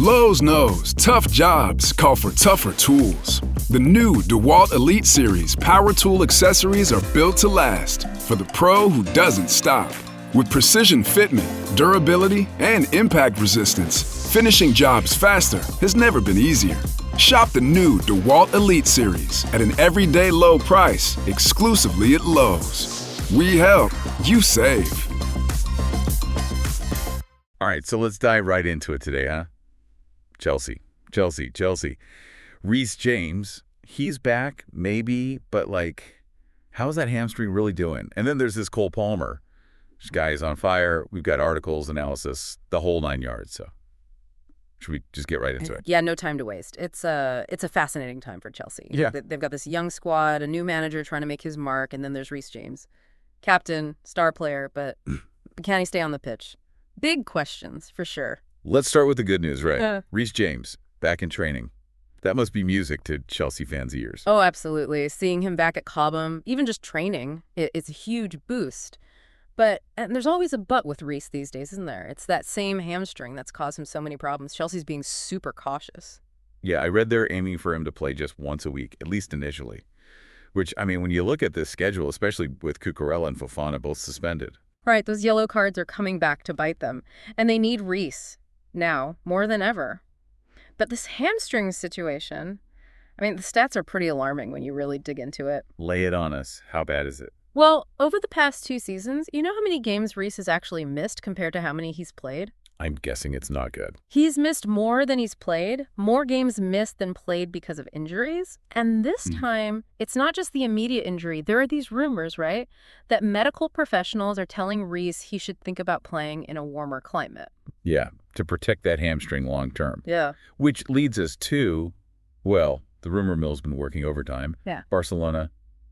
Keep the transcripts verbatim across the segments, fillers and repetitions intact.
Lowe's knows tough jobs call for tougher tools. The new DeWalt Elite Series power tool accessories are built to last for the pro who doesn't stop. With precision fitment, durability, and impact resistance, finishing jobs faster has never been easier. Shop the new DeWalt Elite Series at an everyday low price exclusively at Lowe's. We help, you save. All right, so let's dive right into it today, huh? Chelsea, Chelsea, Chelsea. Reece James, he's back, maybe, but like, how's that hamstring really doing? And then there's this Cole Palmer. This guy is on fire. We've got articles, analysis, the whole nine yards. So should we just get right into it? Yeah, no time to waste. It's a, it's a fascinating time for Chelsea. Yeah. They've got this young squad, a new manager trying to make his mark, and then there's Reece James. Captain, star player, but can he stay on the pitch? Big questions, for sure. Let's start with the good news, right? Uh, Reece James, back in training. That must be music to Chelsea fans' ears. Oh, absolutely. Seeing him back at Cobham, even just training, it, it's a huge boost. But and there's always a but with Reece these days, isn't there? It's that same hamstring that's caused him so many problems. Chelsea's being super cautious. Yeah, I read they're aiming for him to play just once a week, at least initially. Which, I mean, when you look at this schedule, especially with Cucurella and Fofana both suspended. Right, those yellow cards are coming back to bite them. And they need Reece now, more than ever. But this hamstring situation, I mean, the stats are pretty alarming when you really dig into it. Lay it on us. How bad is it? Well, over the past two seasons, you know how many games Reece has actually missed compared to how many he's played? I'm guessing it's not good. He's missed more than he's played, more games missed than played because of injuries. And this Mm. time, it's not just the immediate injury. There are these rumors, right, that medical professionals are telling Reece he should think about playing in a warmer climate. Yeah, to protect that hamstring long term. Yeah. Which leads us to, well, the rumor mill's been working overtime. Yeah. Barcelona,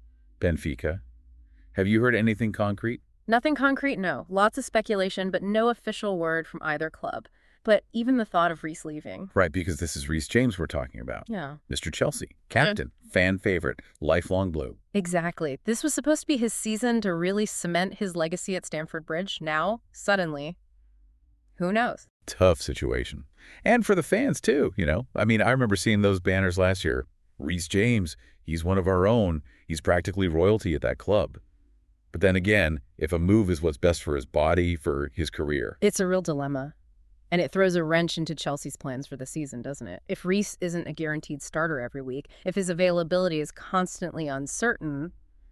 Benfica. Have you heard anything concrete? Nothing concrete, no. Lots of speculation, but no official word from either club. But even the thought of Reece leaving. Right, because this is Reece James we're talking about. Yeah. Mister Chelsea, captain, fan favorite, lifelong blue. Exactly. This was supposed to be his season to really cement his legacy at Stamford Bridge. Now, suddenly, who knows? Tough situation. And for the fans, too, you know. I mean, I remember seeing those banners last year. Reece James, he's one of our own. He's practically royalty at that club. But then again, if a move is what's best for his body, for his career. It's a real dilemma. And it throws a wrench into Chelsea's plans for the season, doesn't it? If Reece isn't a guaranteed starter every week, if his availability is constantly uncertain,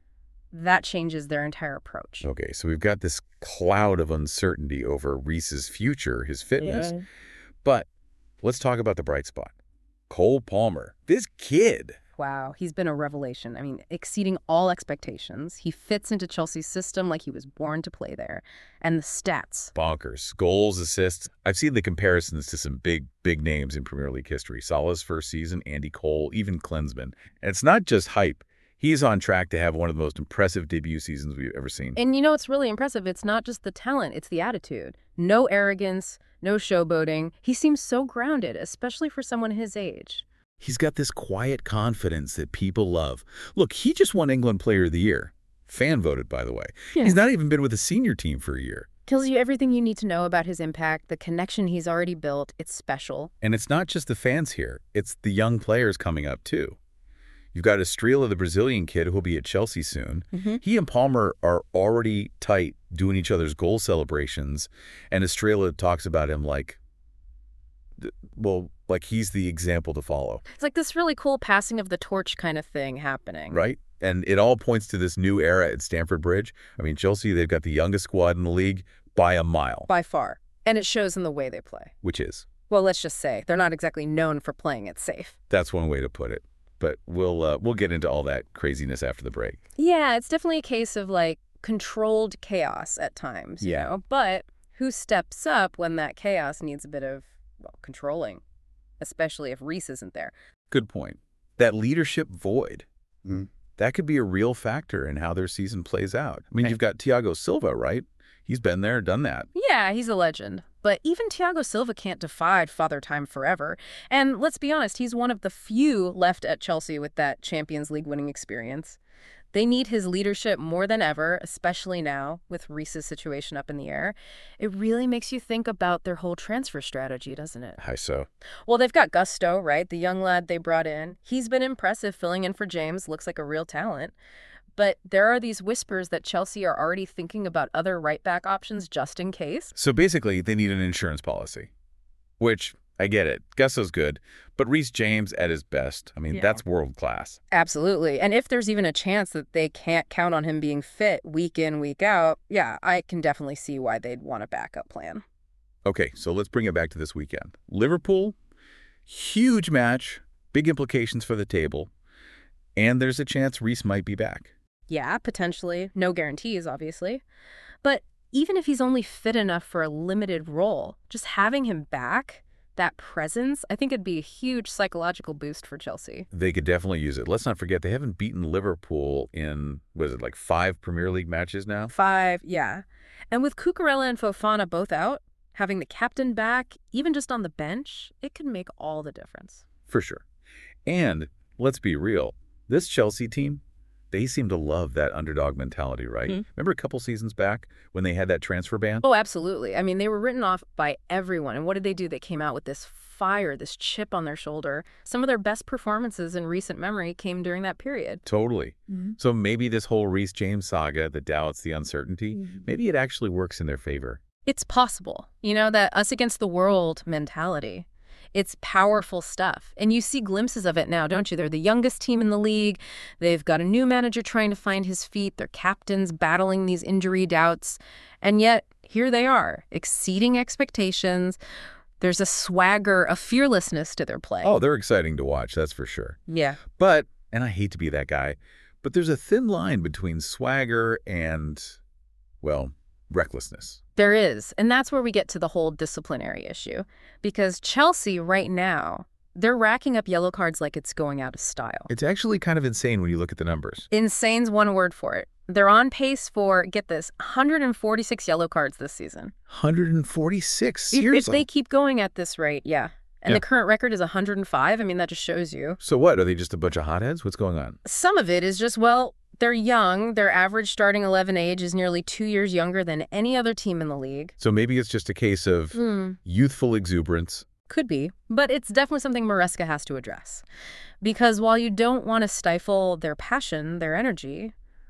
that changes their entire approach. Okay, so we've got this cloud of uncertainty over Reece's future, his fitness. Yeah. But let's talk about the bright spot. Cole Palmer. This kid. Wow, he's been a revelation. I mean, exceeding all expectations. He fits into Chelsea's system like he was born to play there. And the stats. Bonkers. Goals, assists. I've seen the comparisons to some big, big names in Premier League history. Salah's first season, Andy Cole, even Klinsmann. And it's not just hype. He's on track to have one of the most impressive debut seasons we've ever seen. And you know what's really impressive? It's not just the talent, it's the attitude. No arrogance, no showboating. He seems so grounded, especially for someone his age. He's got this quiet confidence that people love. Look, he just won England Player of the Year. Fan voted, by the way. Yeah. He's not even been with a senior team for a year. Tells you everything you need to know about his impact, the connection he's already built. It's special. And it's not just the fans here. It's the young players coming up, too. You've got Estrella, the Brazilian kid, who'll be at Chelsea soon. Mm-hmm. He and Palmer are already tight, doing each other's goal celebrations. And Estrella talks about him like, well, like he's the example to follow. It's like this really cool passing of the torch kind of thing happening. Right? And it all points to this new era at Stamford Bridge. I mean, Chelsea, they've got the youngest squad in the league by a mile. By far. And it shows in the way they play. Which is? Well, let's just say they're not exactly known for playing it safe. That's one way to put it. But we'll uh, we'll get into all that craziness after the break. Yeah, it's definitely a case of like controlled chaos at times, you Yeah. know? But who steps up when that chaos needs a bit of, well, controlling, especially if Reece isn't there? Good point. That leadership void, Mm. that could be a real factor in how their season plays out. I mean, you've got Thiago Silva, right? He's been there, done that. Yeah, he's a legend. But even Thiago Silva can't defy Father Time forever. And let's be honest, he's one of the few left at Chelsea with that Champions League winning experience. They need his leadership more than ever, especially now with Reese's situation up in the air. It really makes you think about their whole transfer strategy, doesn't it? How so? Well, they've got Gusto, right? The young lad they brought in. He's been impressive filling in for James, looks like a real talent. But there are these whispers that Chelsea are already thinking about other right-back options just in case. So basically, they need an insurance policy, which I get it. Gusto's good, but Reece James at his best, I mean, Yeah. that's world class. Absolutely. And if there's even a chance that they can't count on him being fit week in, week out, yeah, I can definitely see why they'd want a backup plan. Okay, so let's bring it back to this weekend. Liverpool, huge match, big implications for the table, and there's a chance Reece might be back. Yeah, potentially. No guarantees, obviously. But even if he's only fit enough for a limited role, just having him back, that presence, I think it'd be a huge psychological boost for Chelsea. They could definitely use it. Let's not forget, they haven't beaten Liverpool in, was it like five Premier League matches now? Five, yeah. And with Cucurella and Fofana both out, having the captain back, even just on the bench, it could make all the difference. For sure. And let's be real, this Chelsea team, they seem to love that underdog mentality, right? Hmm. Remember a couple seasons back when they had that transfer ban? Oh, absolutely. I mean, they were written off by everyone. And what did they do? They came out with this fire, this chip on their shoulder. Some of their best performances in recent memory came during that period. Totally. Mm-hmm. So maybe this whole Reece James saga, the doubts, the uncertainty, Mm-hmm. maybe it actually works in their favor. It's possible, you know, that us against the world mentality. It's powerful stuff. And you see glimpses of it now, don't you? They're the youngest team in the league. They've got a new manager trying to find his feet. Their captains battling these injury doubts. And yet, here they are, exceeding expectations. There's a swagger, a fearlessness to their play. Oh, they're exciting to watch, that's for sure. Yeah. But, and I hate to be that guy, but there's a thin line between swagger and, well, recklessness. There is. And that's where we get to the whole disciplinary issue. Because Chelsea right now, they're racking up yellow cards like it's going out of style. It's actually kind of insane when you look at the numbers. Insane's one word for it. They're on pace for, get this, one hundred forty-six yellow cards this season. one hundred forty-six? If, if Seriously? they keep going at this rate, yeah. And Yeah. the current record is one hundred five. I mean, that just shows you. So what? Are they just a bunch of hotheads? What's going on? Some of it is just, well, they're young. Their average starting eleven age is nearly two years younger than any other team in the league. So maybe it's just a case of Hmm. youthful exuberance. Could be, but it's definitely something Maresca has to address. Because while you don't want to stifle their passion, their energy,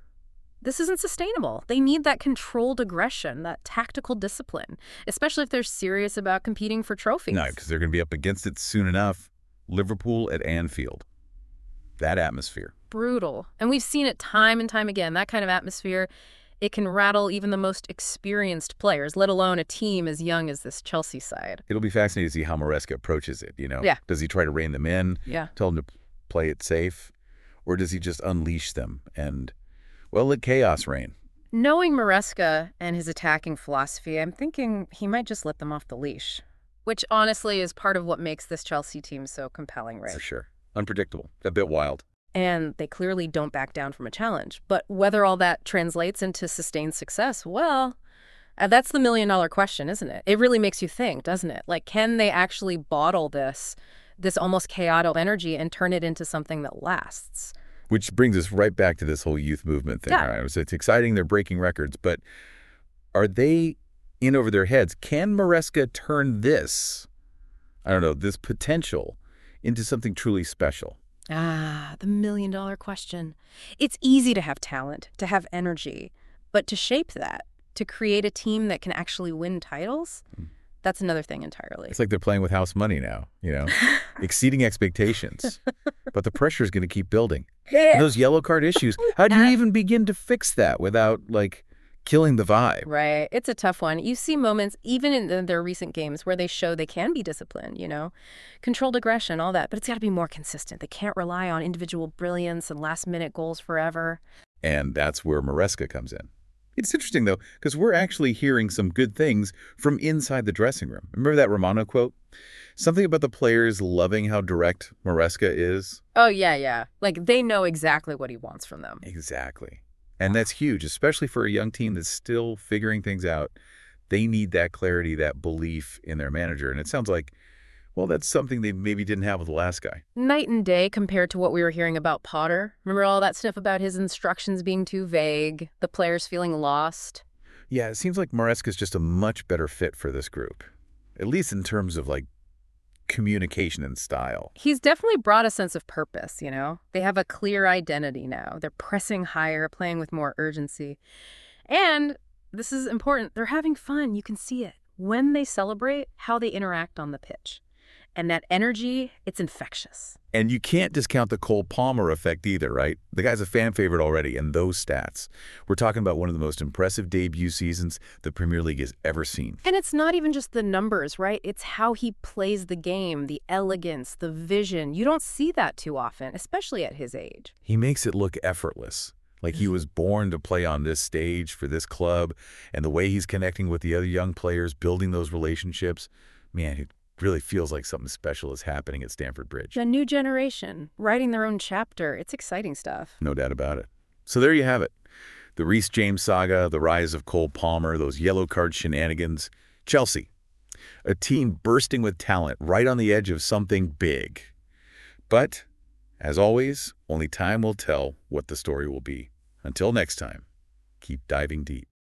this isn't sustainable. They need that controlled aggression, that tactical discipline, especially if they're serious about competing for trophies. No, because they're going to be up against it soon enough. Liverpool at Anfield. That atmosphere. Brutal. And we've seen it time and time again. That kind of atmosphere, it can rattle even the most experienced players, let alone a team as young as this Chelsea side. It'll be fascinating to see how Maresca approaches it, you know? Yeah. Does he try to rein them in, Yeah. tell them to play it safe, or does he just unleash them and, well, let chaos reign? Knowing Maresca and his attacking philosophy, I'm thinking he might just let them off the leash, which honestly is part of what makes this Chelsea team so compelling, right? For sure. Unpredictable. A bit wild. And they clearly don't back down from a challenge. But whether all that translates into sustained success, well, uh, that's the million-dollar question, isn't it? It really makes you think, doesn't it? Like, can they actually bottle this, this almost chaotic energy and turn it into something that lasts? Which brings us right back to this whole youth movement thing. Yeah. All right? So it's exciting. They're breaking records. But are they in over their heads? Can Maresca turn this, I don't know, this potential into something truly special? Ah, the million-dollar question. It's easy to have talent, to have energy, but to shape that, to create a team that can actually win titles, that's another thing entirely. It's like they're playing with house money now, you know, exceeding expectations. But the pressure is going to keep building. And those yellow card issues, how do you even begin to fix that without, like, killing the vibe? Right. It's a tough one. You see moments, even in the, their recent games, where they show they can be disciplined, you know, controlled aggression, all that. But it's got to be more consistent. They can't rely on individual brilliance and last-minute goals forever. And that's where Maresca comes in. It's interesting, though, because we're actually hearing some good things from inside the dressing room. Remember that Romano quote? Something about the players loving how direct Maresca is? Oh, yeah, yeah. Like, they know exactly what he wants from them. Exactly. And that's huge, especially for a young team that's still figuring things out. They need that clarity, that belief in their manager. And it sounds like Well, that's something they maybe didn't have with the last guy. Night and day compared to what we were hearing about Potter. Remember all that stuff about his instructions being too vague, the players feeling lost? Yeah, it seems like Maresca's just a much better fit for this group, at least in terms of, like, communication and style. He's definitely brought a sense of purpose, you know? They have a clear identity now. They're pressing higher, playing with more urgency. And, this is important, they're having fun. You can see it. When they celebrate, how they interact on the pitch. And that energy, it's infectious. And you can't discount the Cole Palmer effect either, right? The guy's a fan favorite already, and those stats. We're talking about one of the most impressive debut seasons the Premier League has ever seen. And it's not even just the numbers, right? It's how he plays the game, the elegance, the vision. You don't see that too often, especially at his age. He makes it look effortless, like he was born to play on this stage for this club, and the way he's connecting with the other young players, building those relationships, man, it really feels like something special is happening at Stamford Bridge. A new generation, writing their own chapter. It's exciting stuff. No doubt about it. So there you have it. The Reece James saga, the rise of Cole Palmer, those yellow card shenanigans. Chelsea, a team bursting with talent right on the edge of something big. But, as always, only time will tell what the story will be. Until next time, keep diving deep.